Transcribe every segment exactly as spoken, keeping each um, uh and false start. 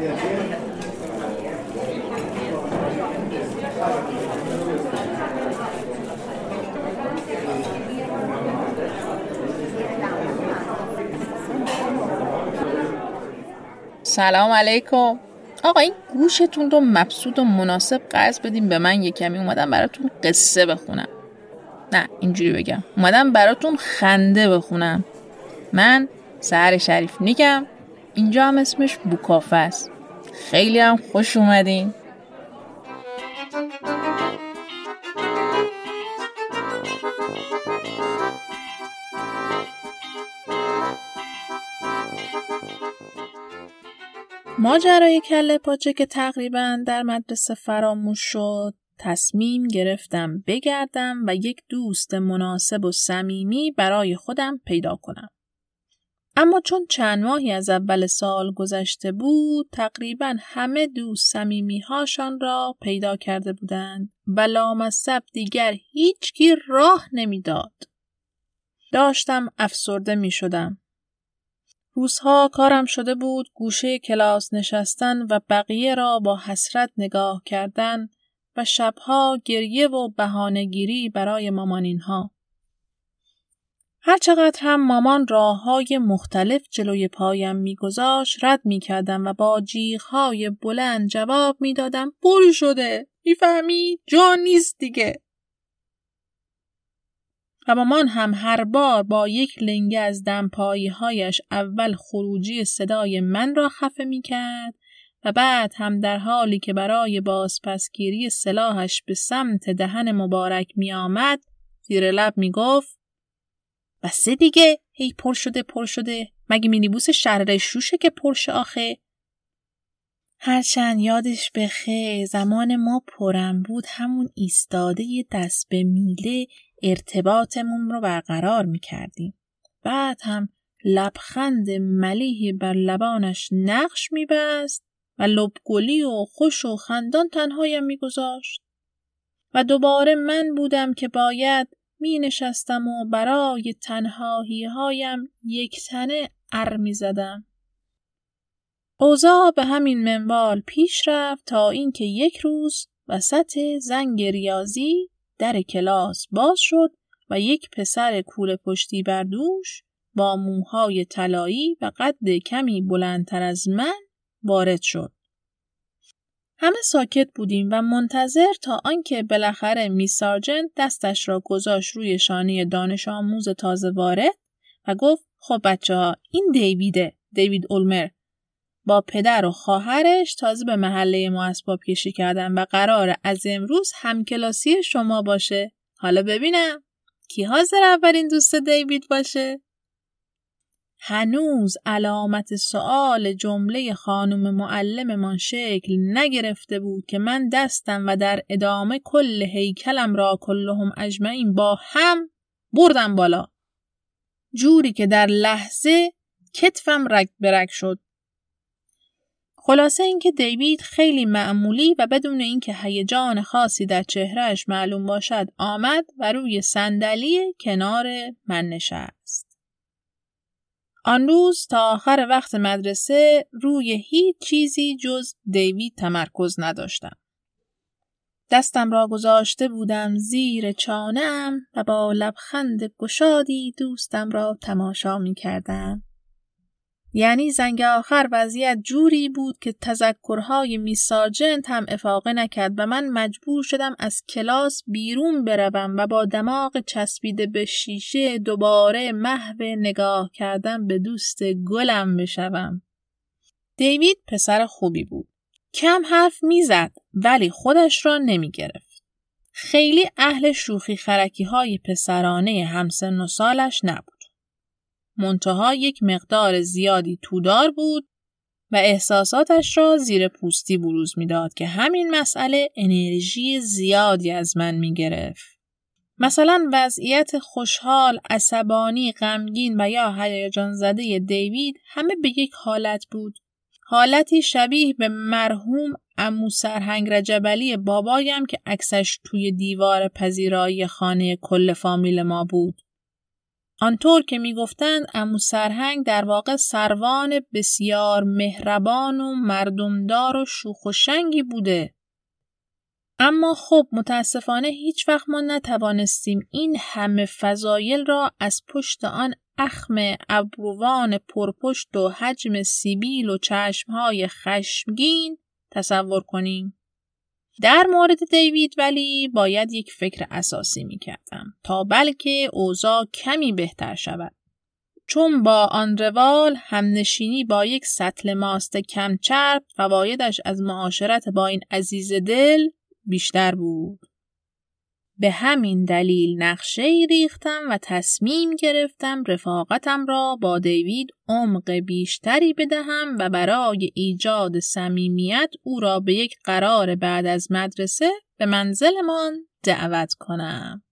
سلام علیکم. آقا این گوشتون رو مبسوط و مناسب قرض بدیم به من، یه کمی اومدم براتون قصه بخونم. نه اینجوری بگم، اومدم براتون خنده بخونم. من سحر شریف نیکم، اینجا هم اسمش بوکافه است. خیلی هم خوش اومدین. ماجرای کله پاچه که تقریبا در مدرسه فراموش شد، تصمیم گرفتم بگردم و یک دوست مناسب و صمیمی برای خودم پیدا کنم. اما چون چند ماهی از اول سال گذشته بود، تقریبا همه دوست صمیمی هاشان را پیدا کرده بودند و لامصب دیگر هیچکی راه نمیداد. داشتم افسرده می شدم. روزها کارم شده بود گوشه کلاس نشستن و بقیه را با حسرت نگاه کردن و شبها گریه و بهانه‌گیری برای مامانینها. هر چقدر هم مامان راه‌های مختلف جلوی پایم می‌گذاشت رد می‌کردم و با جیغ‌های بلند جواب می‌دادم پول شده، می‌فهمی؟ جا نیست دیگه. و مامان هم هر بار با یک لنگه از دمپایی‌هایش اول خروجی صدای من را خفه می‌کرد و بعد هم در حالی که برای بازپسگیری سلاحش به سمت دهن مبارک می‌آمد زیر لب می‌گفت بسه دیگه، هی پر شده پر شده، مگه مینیبوس شهر شوشه که پرشه آخه؟ هرچند یادش بخیر زمان ما پرم بود همون ایستاده ی دست به میله ارتباطمون رو برقرار میکردیم. بعد هم لبخند ملیحی بر لبانش نقش میبست و لبگلی و خوش و خندان تنهایم میگذاشت. و دوباره من بودم که باید می نشستم و برای تنهایی هایم یک تنه ار می زدم. اوضاع به همین منوال پیش رفت تا اینکه یک روز وسط زنگ ریاضی در کلاس باز شد و یک پسر کوله پشتی بر دوش با موهای طلایی و قد کمی بلندتر از من وارد شد. همه ساکت بودیم و منتظر تا آنکه بالاخره میس سارجنت دستش را گذاشت روی شانه دانش آموز تازه وارد و گفت خب بچه‌ها این دیویده، دیوید اولمر، با پدر و خواهرش تازه به محله ما اسباب کشی کردن و قراره از امروز همکلاسی شما باشه. حالا ببینم کی حاضر اولین دوست دیوید باشه؟ هنوز علامت سؤال جمله خانم معلممان شکل نگرفته بود که من دستم و در ادامه کل هیکلم را کلهم اجمعین با هم بردم بالا، جوری که در لحظه کتفم رگ برگ شد. خلاصه اینکه دیوید خیلی معمولی و بدون اینکه هیجان خاصی در چهرهش معلوم باشد آمد و روی صندلی کنار من نشست. آن روز تا آخر وقت مدرسه روی هیچ چیزی جز دیوید تمرکز نداشتم. دستم را گذاشته بودم زیر چانه‌ام و با لبخند گشادی دوستم را تماشا می کردم. یعنی زنگ آخر وضعیت جوری بود که تذکرهای میس سارجنت هم افاقه نکرد و من مجبور شدم از کلاس بیرون بروم و با دماغ چسبیده به شیشه دوباره محو نگاه کردم به دوست گلم بشوم. دیوید پسر خوبی بود. کم حرف میزد ولی خودش را نمی گرفت. خیلی اهل شوخی خرکی های پسرانه همسن و سالش نبود. منتها یک مقدار زیادی تودار بود و احساساتش را زیر پوستی بروز می‌داد که همین مسئله انرژی زیادی از من می‌گرفت. مثلا وضعیت خوشحال، عصبانی، غمگین و یا هیجان زده دیوید همه به یک حالت بود. حالتی شبیه به مرحوم عمو سرهنگ رجبعلی بابایم که عکسش توی دیوار پذیرایی خانه کل فامیل ما بود. آنطور که میگفتند عمو سرهنگ در واقع سروان بسیار مهربان و مردمدار و شوخ و شنگی بوده. اما خب متاسفانه هیچ وقت ما نتوانستیم این همه فضایل را از پشت آن اخم ابروان پرپشت و حجم سیبیل و چشمهای خشمگین تصور کنیم. در مورد دیوید ولی باید یک فکر اساسی می کردم تا بلکه اوضاع کمی بهتر شود. چون با آن روال همنشینی با یک سطل ماست کم چرب فوایدش از معاشرت با این عزیز دل بیشتر بود. به همین دلیل نقشه‌ای ریختم و تصمیم گرفتم رفاقتم را با دیوید عمق بیشتری بدهم و برای ایجاد صمیمیت او را به یک قرار بعد از مدرسه به منزلمان دعوت کنم.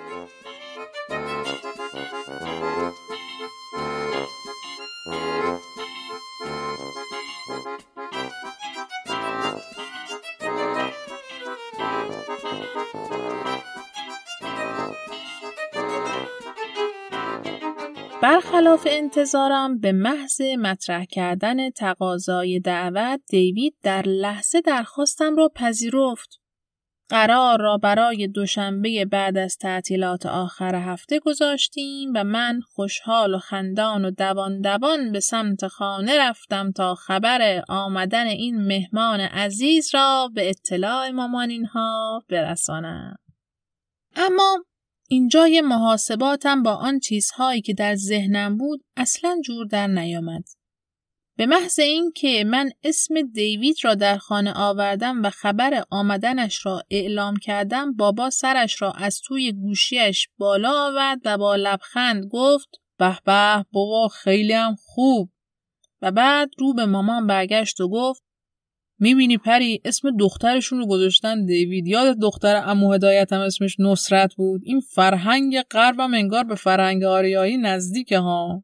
برخلاف انتظارم به محض مطرح کردن تقاضای دعوت دیوید در لحظه درخواستم را پذیرفت. قرار را برای دوشنبه بعد از تعطیلات آخر هفته گذاشتیم و من خوشحال و خندان و دوان دوان به سمت خانه رفتم تا خبر آمدن این مهمان عزیز را به اطلاع مامانینها برسانم. اما اینجای محاسباتم با آن چیزهایی که در ذهنم بود اصلاً جور در نیامد. به محض این که من اسم دیوید را در خانه آوردم و خبر آمدنش را اعلام کردم، بابا سرش را از توی گوشیش بالا آورد و با لبخند گفت به به بابا خیلی هم خوب. و بعد رو به مامان برگشت و گفت میبینی پری اسم دخترشون رو گذاشتن دیوید. یاد دختر عمو هدایت هم اسمش نصرت بود. این فرهنگ غربم انگار به فرهنگ آریایی نزدیکه ها.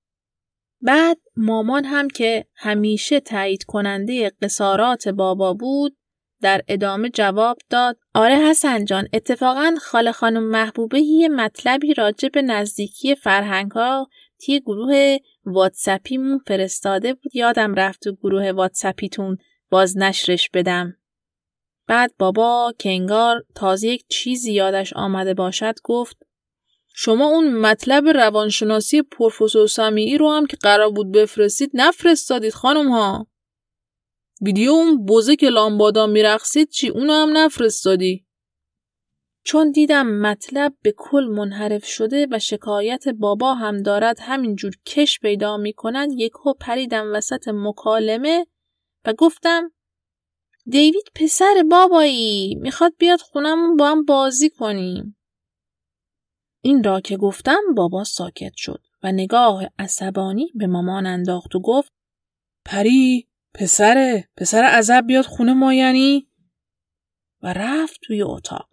بعد مامان هم که همیشه تایید کننده قصارات بابا بود در ادامه جواب داد آره حسن جان، اتفاقا خاله خانم محبوبه یه مطلبی راجع به نزدیکی فرهنگ ها توی گروه واتسپیمون فرستاده بود. یادم رفت تو گروه واتسپیتون باز نشرش بدم. بعد بابا که انگار تازه یک چیزی یادش آمده باشد گفت شما اون مطلب روانشناسی پروفسور سمیعی رو هم که قرار بود بفرستید نفرستادید خانم ها. ویدیو اون بوزه که لامبادا میرقصید چی اونو هم نفرستادی؟ چون دیدم مطلب به کل منحرف شده و شکایت بابا هم دارد همینجور کش پیدا میکنند، یکو پریدم وسط مکالمه و گفتم دیوید پسر بابایی میخواد بیاد خونمون با هم بازی کنیم. این را که گفتم بابا ساکت شد و نگاه عصبانی به مامان انداخت و گفت پری پسره پسر عزب بیاد خونه ما یعنی؟ و رفت توی اتاق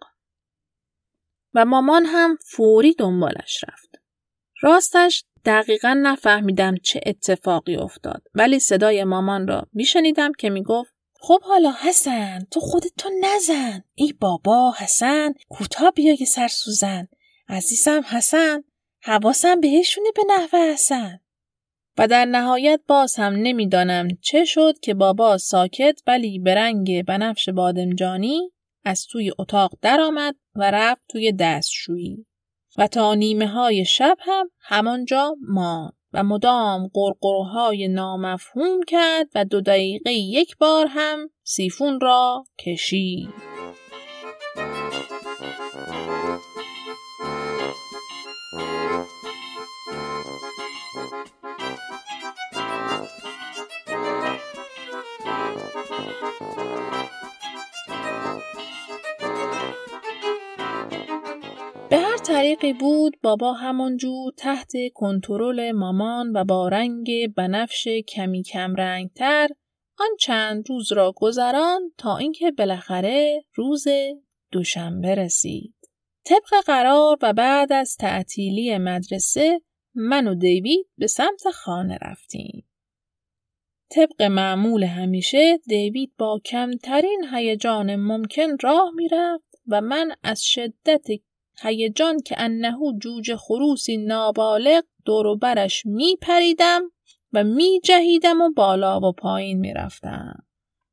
و مامان هم فوری دنبالش رفت. راستش دقیقاً نفهمیدم چه اتفاقی افتاد، ولی صدای مامان را میشنیدم که میگفت خب حالا حسن تو خودتو نزن. ای بابا حسن کوتاه بیا یه سر سوزن. عزیزم حسن حواسم بهشونه به نحوه حسن. و در نهایت باز هم نمیدانم چه شد که بابا ساکت ولی به رنگ بنفش بادمجانی از توی اتاق در آمد و رفت توی دستشویی و تا نیمه های شب هم همانجا ماند و مدام قرقرهای نامفهوم کرد و دو دقیقه یک بار هم سیفون را کشید. به هر طریقی بود بابا همانجور تحت کنترل مامان و با رنگ بنفش کمی کم رنگتر آن چند روز را گذران تا اینکه بالاخره روز دوشنبه رسید. طبق قرار و بعد از تعطیلی مدرسه من و دیوید به سمت خانه رفتیم. طبق معمول همیشه دیوید با کمترین هیجان ممکن راه میرفت و من از شدت هیجان که انه جوجه خروسی نابالغ دور و برش می پریدم و می جهیدم و بالا و پایین می رفتم.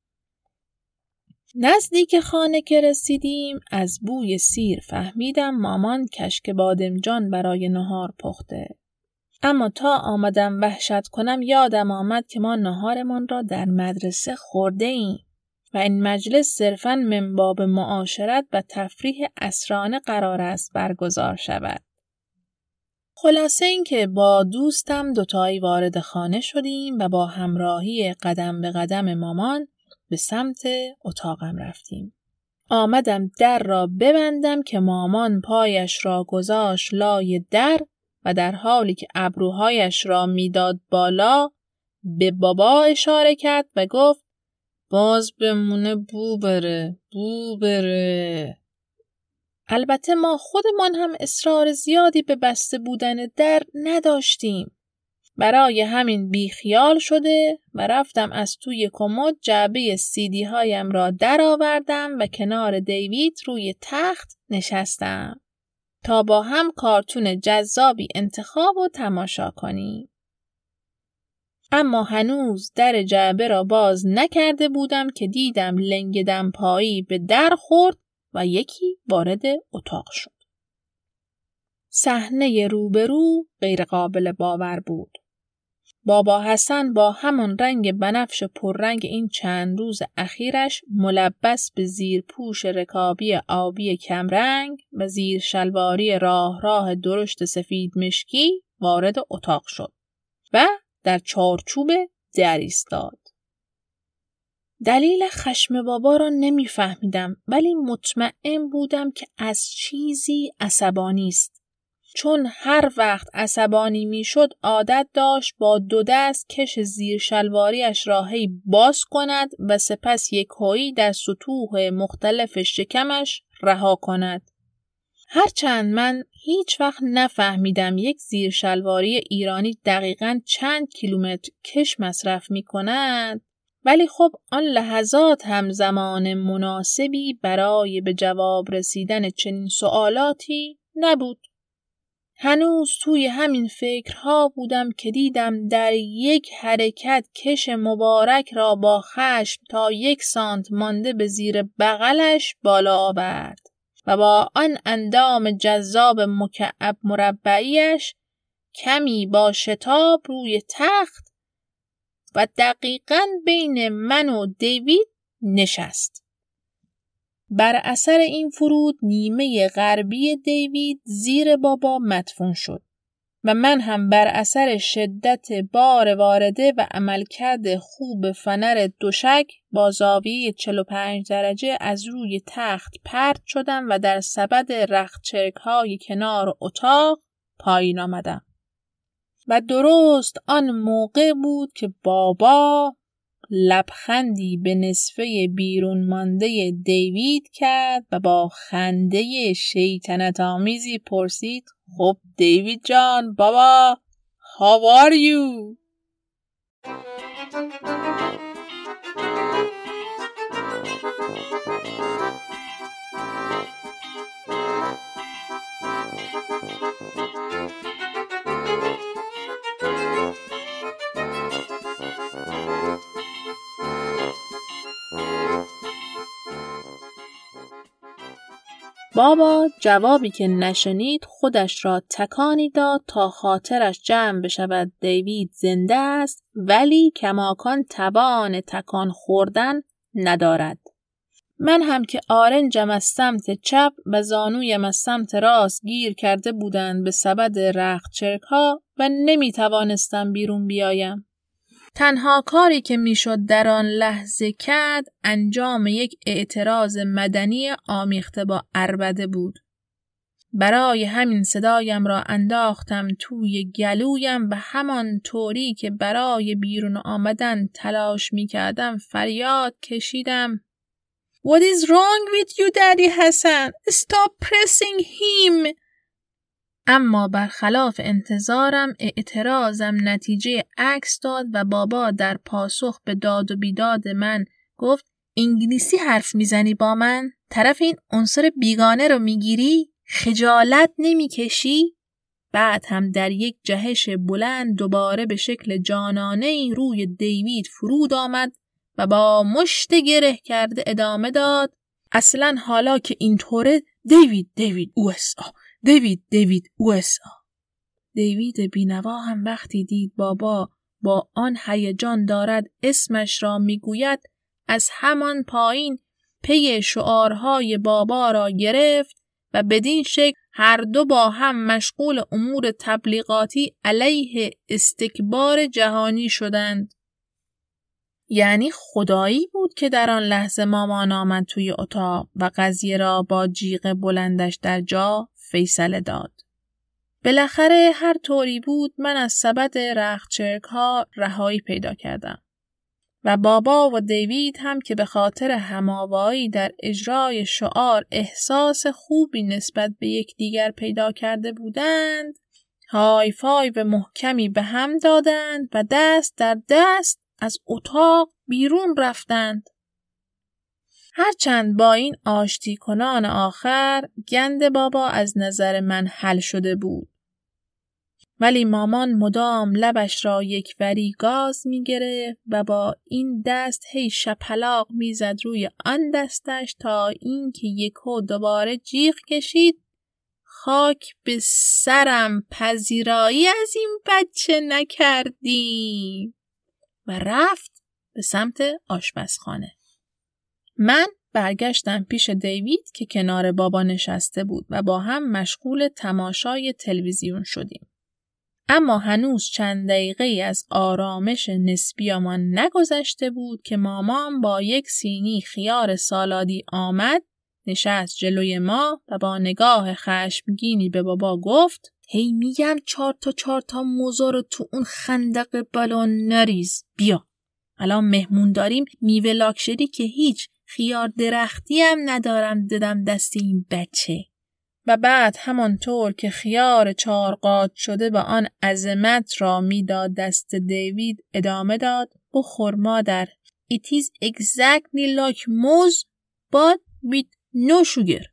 نزدیک خانه که رسیدیم از بوی سیر فهمیدم مامان کشک بادمجان برای نهار پخته. اما تا آمدم وحشت کنم یادم آمد که ما نهارمان را در مدرسه خورده ایم و این مجلس صرفاً من باب معاشرت و تفریح عصرانه قرار است برگزار شود. خلاصه این که با دوستم دوتایی وارد خانه شدیم و با همراهی قدم به قدم مامان به سمت اتاقم رفتیم. آمدم در را ببندم که مامان پایش را گذاشت لای در و در حالی که ابروهایش را میداد بالا به بابا اشاره کرد و گفت باز بمونه بو بره بو بره. البته ما خودمان هم اصرار زیادی به بسته بودن در نداشتیم. برای همین بیخیال شده و رفتم از توی کمد جعبه سیدی هایم را در آوردم و کنار دیوید روی تخت نشستم تا با هم کارتون جذابی انتخاب و تماشا کنیم. اما هنوز در جعبه را باز نکرده بودم که دیدم لنگ دمپایی به در خورد و یکی وارد اتاق شد. صحنه روبرو غیر قابل باور بود. بابا حسن با همان رنگ بنفش پررنگ این چند روز اخیرش ملبس به زیر پوش رکابی آبی کمرنگ و زیر شلواری راه راه درشت سفید مشکی وارد اتاق شد و در چارچوب در ایستاد. دلیل خشم بابا را نمیفهمیدم ولی مطمئن بودم که از چیزی عصبانی است. چون هر وقت عصبانی میشد عادت داشت با دو دست کش زیر شلواریش را هی باز کند و سپس یک هایی در سطوح مختلف شکمش رها کند. هرچند من هیچ وقت نفهمیدم یک زیر شلواری ایرانی دقیقاً چند کیلومتر کش مصرف می کند، ولی خب آن لحظات هم زمان مناسبی برای به جواب رسیدن چنین سوالاتی نبود. هنوز توی همین فکرها بودم که دیدم در یک حرکت کش مبارک را با خشم تا یک سانت مانده به زیر بغلش بالا آورد و با آن اندام جذاب مکعب مربعیش کمی با شتاب روی تخت و دقیقاً بین من و دیوید نشست. بر اثر این فرود نیمه غربی دیوید زیر بابا مدفون شد و من هم بر اثر شدت بار وارده و عملکرد خوب فنر دوشک با زاویه چهل و پنج درجه از روی تخت پرت شدم و در سبد رختچرک های کنار اتاق پایین آمدم. و درست آن موقع بود که بابا لبخندی به نصفه بیرون مانده دیوید کرد و با خنده شیطنت آمیزی پرسید خب دیوید جان بابا how are you؟ بابا جوابی که نشنید خودش را تکانی داد تا خاطرش جمع بشود دیوید زنده است ولی کماکان توان تکان خوردن ندارد. من هم که آرنجم از سمت چپ و زانویم از سمت راست گیر کرده بودند به سبد رختچرک ها و نمی توانستم بیرون بیایم. تنها کاری که میشد در آن لحظه کرد انجام یک اعتراض مدنی آمیخته با عربده بود. برای همین صدایم را انداختم توی گلویم و همان طوری که برای بیرون آمدن تلاش میکردم فریاد کشیدم What is wrong with you daddy Hassan? Stop pressing him! اما برخلاف انتظارم اعتراضم نتیجه عکس داد و بابا در پاسخ به داد و بیداد من گفت انگلیسی حرف میزنی با من؟ طرف این عنصر بیگانه رو میگیری؟ خجالت نمی‌کشی؟ بعد هم در یک جهش بلند دوباره به شکل جانانه‌ای روی دیوید فرود آمد و با مشت گره کرده ادامه داد: اصلاً حالا که اینطوره دیوید دیوید او اس آ دیوید دیوید او اس آ. دیوید بینوا هم وقتی دید بابا با آن هیجان دارد اسمش را میگوید، از همان پایین پی شعارهای بابا را گرفت و بدین شکل هر دو با هم مشغول امور تبلیغاتی علیه استکبار جهانی شدند. یعنی خدایی بود که در آن لحظه مامان آمد توی اتاق و قضیه را با جیغ بلندش در جا فیصله داد. بالاخره هر طوری بود من از سبد رختچرک ها رهایی پیدا کردم و بابا و دیوید هم که به خاطر هماوایی در اجرای شعار احساس خوبی نسبت به یکدیگر پیدا کرده بودند، های فای و محکمی به هم دادند و دست در دست از اتاق بیرون رفتند. هرچند با این آشتی کنان آخر گند بابا از نظر من حل شده بود، ولی مامان مدام لبش را یک وری گاز می گرفت و با این دست هی شپلاق می زد روی آن دستش تا اینکه یکو دوباره جیغ کشید: خاک به سرم، پذیرایی از این بچه نکردیم، و رفت به سمت آشپزخانه. من برگشتم پیش دیوید که کنار بابا نشسته بود و با هم مشغول تماشای تلویزیون شدیم. اما هنوز چند دقیقه از آرامش نسبیمان نگذشته بود که مامان با یک سینی خیار سالادی آمد، نشست جلوی ما و با نگاه خشمگینی به بابا گفت: هی میگم چهار تا چهار تا موزه رو تو اون خندق بالون نریز، بیا الان مهمون داریم، میوه لاکشری که هیچ، خیار درختی هم ندارم دادم دست این بچه. و بعد همانطور که خیار چارقات شده با آن عظمت را میداد دست دیوید ادامه داد: بخور مادر. It is exactly like موز but with no sugar.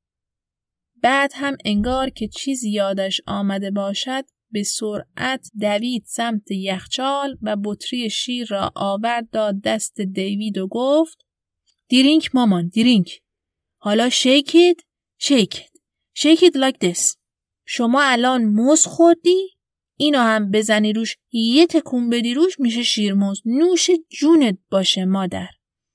بعد هم انگار که چیزی یادش آمده باشد به سرعت دوید سمت یخچال و بطری شیر را آورد داد دست دیوید و گفت: درینک مامان درینک. حالا shake it shake it shake it like this. شما الان موز خوردی؟ اینو هم بزنی روش یه تکون بدی روش میشه شیرموز. نوش جونت باشه مادر.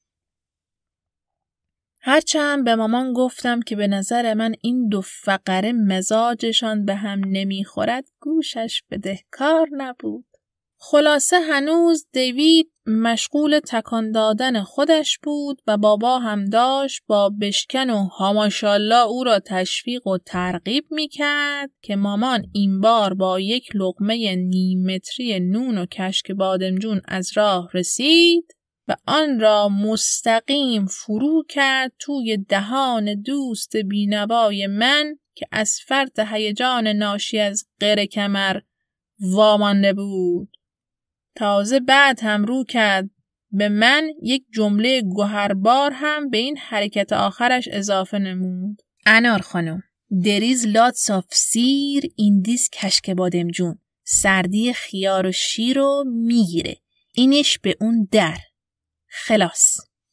هرچند به مامان گفتم که به نظر من این دو فقره مزاجشان به هم نمیخورد، گوشش بدهکار نبود. خلاصه هنوز دیوید مشغول تکان دادن خودش بود و بابا هم داشت با بشکن و هاماشالله او را تشویق و ترغیب میکرد که مامان این بار با یک لقمه نیم متری نون و کشک بادمجون از راه رسید و آن را مستقیم فرو کرد توی دهان دوست بینوای من که از فرط هیجان ناشی از غر کمر وامانده بود. تازه بعد هم رو کرد به من یک جمله گوهربار هم به این حرکت آخرش اضافه نمود: انار خانم، there is lots of سیر in this کشک بادمجون. سردی خیار و شیر رو میگیره. اینش به اون در. خلاص.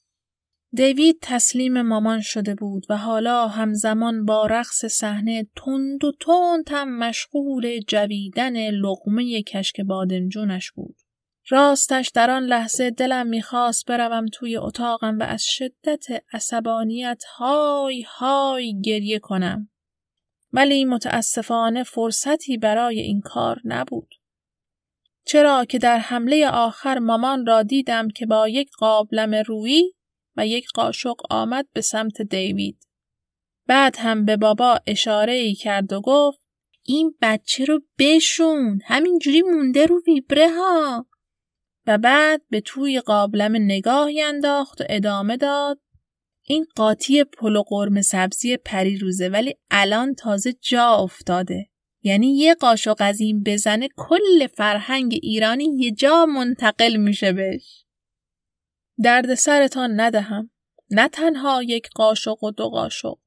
دیوید تسلیم مامان شده بود و حالا همزمان با رقص صحنه تند و تند هم مشغول جویدن لقمه کشک بادمجونش بود. راستش در آن لحظه دلم میخواست بروم توی اتاقم و از شدت عصبانیت های های گریه کنم. ولی متاسفانه فرصتی برای این کار نبود. چرا که در حمله آخر مامان را دیدم که با یک قابلم رویی و یک قاشق آمد به سمت دیوید. بعد هم به بابا اشاره‌ای کرد و گفت: این بچه رو بشون، همینجوری مونده رو ویبره ها. و بعد به توی قابلم نگاهی انداخت و ادامه داد: این قاطی پلو قرمه سبزی پریروزه ولی الان تازه جا افتاده. یعنی یه قاشق از این بزنه کل فرهنگ ایرانی یه جا منتقل میشه بهش. درد سرتان ندهم. نه تنها یک قاشق و دو قاشق،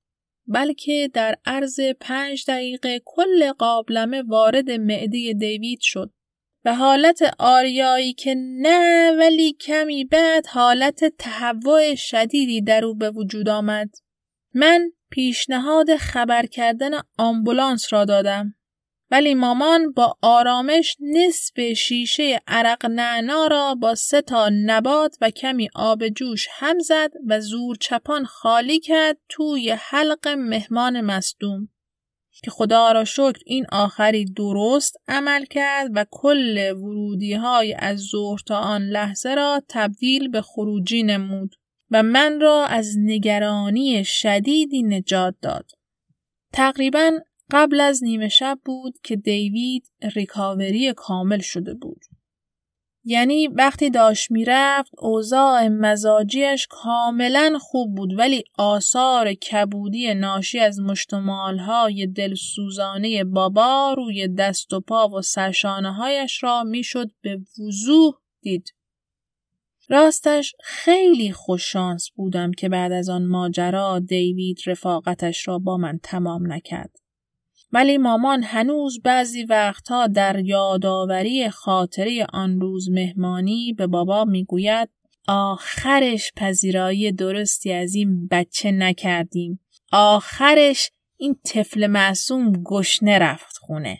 بلکه در عرض پنج دقیقه کل قابلمه وارد معده دیوید شد. به حالت آریایی که نه، ولی کمی بعد حالت تهوع شدیدی در او به وجود آمد. من پیشنهاد خبر کردن آمبولانس را دادم، ولی مامان با آرامش نصف شیشه عرق نعنا را با سه تا نبات و کمی آب جوش هم زد و زور چپان خالی کرد توی حلق مهمان مصدوم که خدا را شکر این آخری درست عمل کرد و کل ورودی های از ظهر تا آن لحظه را تبدیل به خروجی نمود و من را از نگرانی شدیدی نجات داد. تقریباً قبل از نیمه شب بود که دیوید ریکاوری کامل شده بود. یعنی وقتی داشت می رفت اوضاع مزاجیش کاملا خوب بود، ولی آثار کبودی ناشی از مشتمالهای دلسوزانه بابا روی دست و پا و سرشانه هایش را می شد به وضوح دید. راستش خیلی خوششانس بودم که بعد از آن ماجرا دیوید رفاقتش را با من تمام نکرد. ولی مامان هنوز بعضی وقتها در یادآوری خاطره آن روز مهمانی به بابا میگوید آخرش پذیرایی درستی از این بچه نکردیم. آخرش این طفل معصوم گشنه رفت خونه.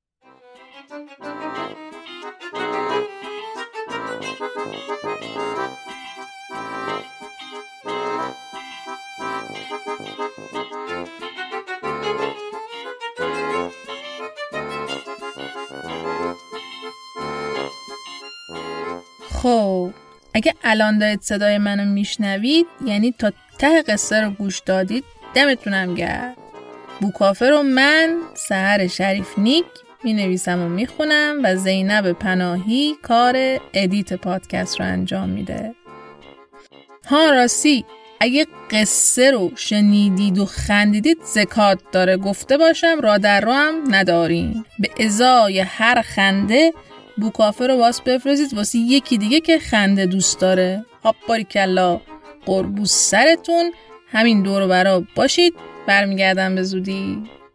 خب اگه الان دارید صدای منو میشنوید یعنی تا ته قصه رو گوش دادید، دمتونم گرم. بوکافه رو من سحر شریف نیک می نویسم و می خونم و زینب پناهی کار ادیت پادکست رو انجام میده. ها راستی اگه قصه رو شنیدید و خندیدید زکات داره، گفته باشم را در رو هم ندارین. به ازای هر خنده بوکافه رو واسه بفرستید واسه یکی دیگه که خنده دوست داره. هاپ باریکلا، قربوس سرتون. همین دور و برا باشید. برمیگردم به زودی.